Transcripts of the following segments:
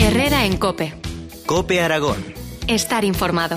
Herrera en COPE. COPE Aragón. Estar informado.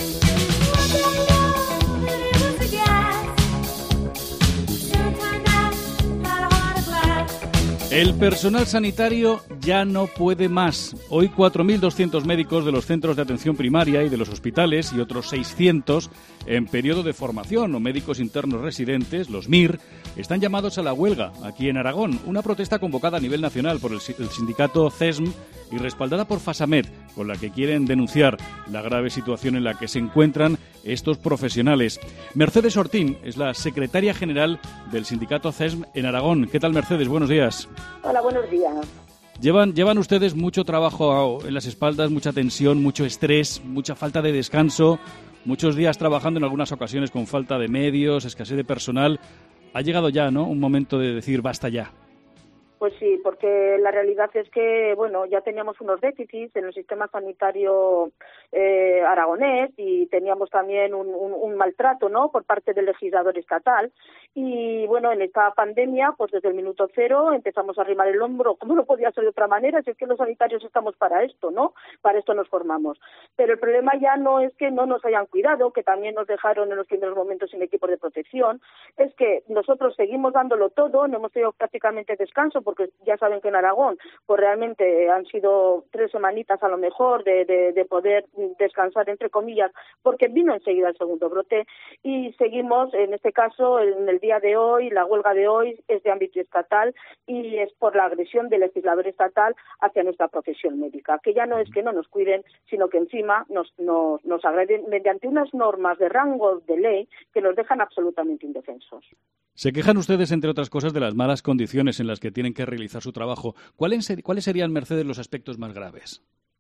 El personal sanitario ya no puede más. Hoy 4.200 médicos de los centros de atención primaria y de los hospitales y otros 600 en periodo de formación o médicos internos residentes, los MIR, están llamados a la huelga aquí en Aragón. Una protesta convocada a nivel nacional por el sindicato CESM y respaldada por FASAMED, con la que quieren denunciar la grave situación en la que se encuentran estos profesionales. Mercedes Ortín es la secretaria general del sindicato CESM en Aragón. ¿Qué tal, Mercedes? Buenos días. Hola, buenos días. Llevan ustedes mucho trabajo en las espaldas, mucha tensión, mucho estrés, mucha falta de descanso, muchos días trabajando en algunas ocasiones con falta de medios, escasez de personal. Ha llegado ya, ¿no?, un momento de decir basta ya. Pues sí, porque la realidad es que, bueno, ya teníamos unos déficits en el sistema sanitario aragonés y teníamos también un maltrato, ¿no?, por parte del legislador estatal. Y, bueno, en esta pandemia, pues desde el minuto cero empezamos a arrimar el hombro. ¿Cómo no podía ser de otra manera? Si es que los sanitarios estamos para esto, ¿no? Para esto nos formamos. Pero el problema ya no es que no nos hayan cuidado, que también nos dejaron en los primeros momentos sin equipos de protección. Es que nosotros seguimos dándolo todo, no hemos tenido prácticamente descanso, porque ya saben que en Aragón pues realmente han sido 3 semanitas a lo mejor de poder descansar, entre comillas, porque vino enseguida el segundo brote y seguimos, en este caso, en el día de hoy, la huelga de hoy es de ámbito estatal y es por la agresión del legislador estatal hacia nuestra profesión médica, que ya no es que no nos cuiden, sino que encima nos agreden mediante unas normas de rango de ley que nos dejan absolutamente indefensos. Se quejan ustedes, entre otras cosas, de las malas condiciones en las que tienen que realizar su trabajo. ¿Cuáles serían, Mercedes, los aspectos más graves?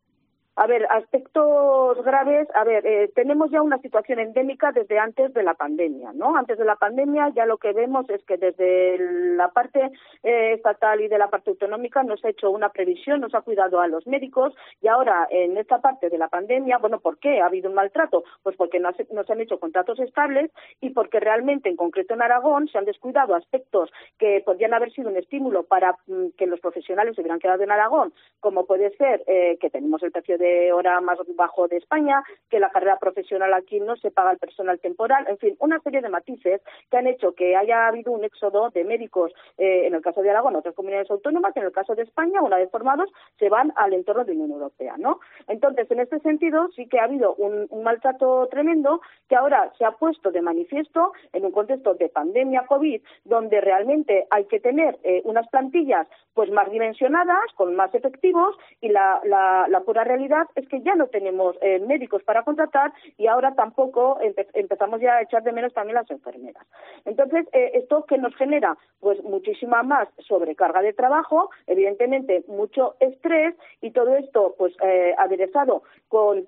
A ver, aspectos graves, tenemos ya una situación endémica desde antes de la pandemia, ¿no? Antes de la pandemia ya lo que vemos es que desde la parte estatal y de la parte autonómica nos ha hecho una previsión, nos ha cuidado a los médicos y ahora en esta parte de la pandemia, bueno, ¿por qué ha habido un maltrato? Pues porque no se han hecho contratos estables y porque realmente, en concreto en Aragón, se han descuidado aspectos que podrían haber sido un estímulo para que los profesionales se hubieran quedado en Aragón, como puede ser que tenemos el precio de hora más bajo de España, que la carrera profesional aquí no se paga el personal temporal, en fin, una serie de matices que han hecho que haya habido un éxodo de médicos, en el caso de Aragón, otras comunidades autónomas, en el caso de España, una vez formados, se van al entorno de la Unión Europea, ¿no? Entonces, en este sentido, sí que ha habido un maltrato tremendo que ahora se ha puesto de manifiesto en un contexto de pandemia COVID, donde realmente hay que tener unas plantillas pues más dimensionadas, con más efectivos, y la pura realidad es que ya no tenemos médicos para contratar y ahora tampoco empezamos ya a echar de menos también las enfermeras. Entonces, ¿esto qué nos genera? Pues muchísima más sobrecarga de trabajo, evidentemente mucho estrés y todo esto pues aderezado con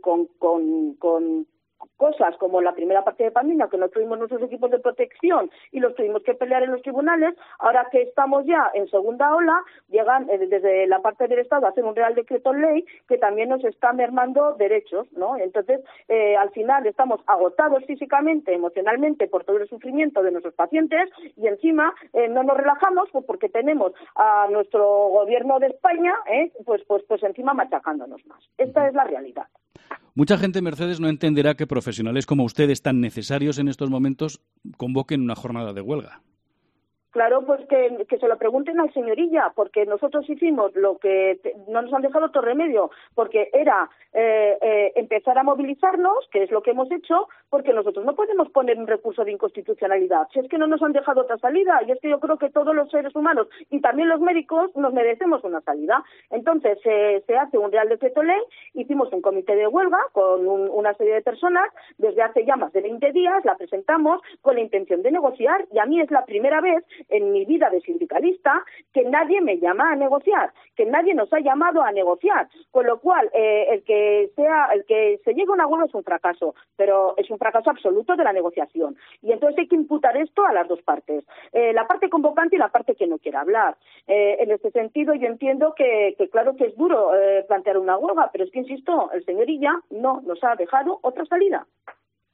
cosas como la primera parte de pandemia, que no tuvimos nuestros equipos de protección y los tuvimos que pelear en los tribunales. Ahora que estamos ya en segunda ola, llegan desde la parte del Estado a hacer un Real Decreto Ley que también nos está mermando derechos, ¿no? Entonces, al final estamos agotados físicamente, emocionalmente, por todo el sufrimiento de nuestros pacientes y encima no nos relajamos pues porque tenemos a nuestro gobierno de España pues encima machacándonos más. Esta es la realidad. Mucha gente, Mercedes, no entenderá que profesionales como ustedes, tan necesarios en estos momentos, convoquen una jornada de huelga. Claro, pues que se lo pregunten al señorilla, porque nosotros hicimos lo que no nos han dejado otro remedio, porque era empezar a movilizarnos, que es lo que hemos hecho, porque nosotros no podemos poner un recurso de inconstitucionalidad, si es que no nos han dejado otra salida, y es que yo creo que todos los seres humanos, y también los médicos, nos merecemos una salida. Entonces se hace un Real Decreto Ley, hicimos un comité de huelga con una serie de personas, desde hace ya más de 20 días, la presentamos con la intención de negociar, y a mí es la primera vez en mi vida de sindicalista que nadie me llama a negociar, que nadie nos ha llamado a negociar, con lo cual el que se llegue a una huelga es un fracaso, pero es un fracaso absoluto de la negociación, y entonces hay que imputar esto a las dos partes, la parte convocante y la parte que no quiere hablar. En este sentido yo entiendo que claro que es duro plantear una huelga, pero es que insisto, el señorilla no nos ha dejado otra salida.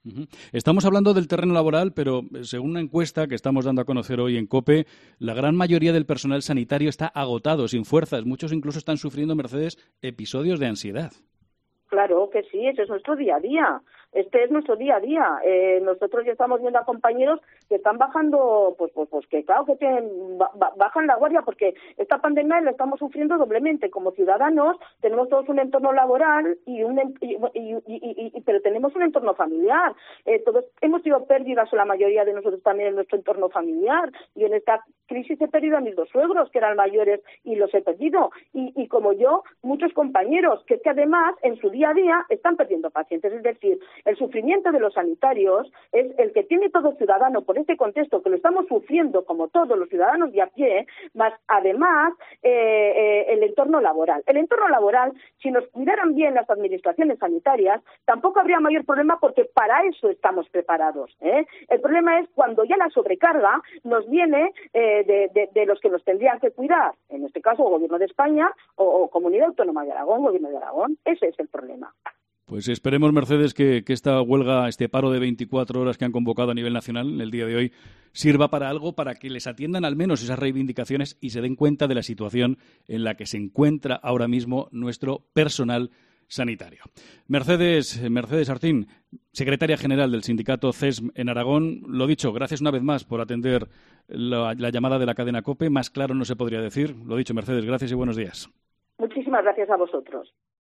Ujú. Estamos hablando del terreno laboral, pero según una encuesta que estamos dando a conocer hoy en COPE, la gran mayoría del personal sanitario está agotado, sin fuerzas. Muchos incluso están sufriendo, Mercedes, episodios de ansiedad. Claro que sí, ese es nuestro día a día. Este es nuestro día a día. Nosotros ya estamos viendo a compañeros que están bajando, pues que claro que bajan la guardia, porque esta pandemia la estamos sufriendo doblemente. Como ciudadanos tenemos todos un entorno laboral pero tenemos un entorno familiar. Todos hemos tenido pérdidas, o la mayoría de nosotros también, en nuestro entorno familiar. Y en esta crisis he perdido a mis 2 suegros, que eran mayores, y los he perdido. Y como yo, muchos compañeros, que es que además en su día a día están perdiendo pacientes. Es decir, el sufrimiento de los sanitarios es el que tiene todo ciudadano por este contexto, que lo estamos sufriendo como todos los ciudadanos de a pie, más además el entorno laboral. El entorno laboral, si nos cuidaran bien las administraciones sanitarias, tampoco habría mayor problema, porque para eso estamos preparados, ¿eh? El problema es cuando ya la sobrecarga nos viene de los que nos tendrían que cuidar, en este caso el Gobierno de España o Comunidad Autónoma de Aragón, Gobierno de Aragón. Ese es el problema. Pues esperemos, Mercedes, que esta huelga, este paro de 24 horas que han convocado a nivel nacional en el día de hoy, sirva para algo, para que les atiendan al menos esas reivindicaciones y se den cuenta de la situación en la que se encuentra ahora mismo nuestro personal sanitario. Mercedes Artín, secretaria general del sindicato CESM en Aragón, lo dicho, gracias una vez más por atender la llamada de la cadena COPE. Más claro no se podría decir. Lo dicho, Mercedes, gracias y buenos días. Muchísimas gracias a vosotros.